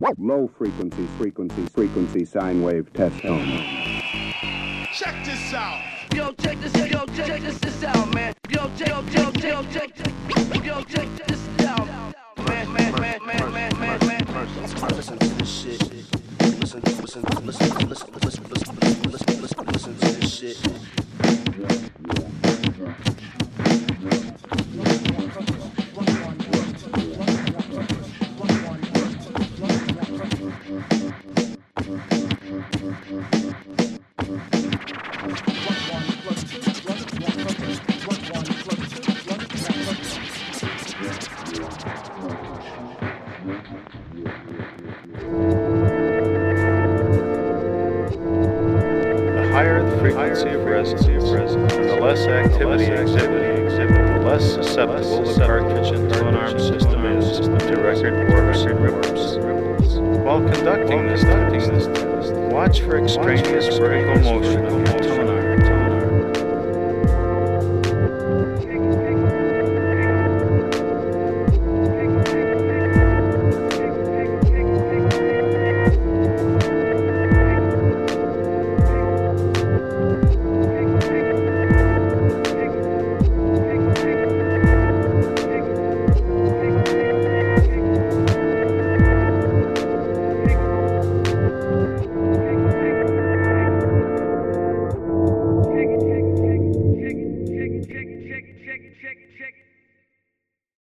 Low frequency sine wave test tone. Check this out. Yo, check this out, man. Yo, check this out. Man. Listen to this shit. Listen to this shit. Frequency of resonance, and the less activity exhibited, the less susceptible the cartridge and tone-arm system is to record warps and ripples. While conducting this test, watch for extraneous vertical motion of your tone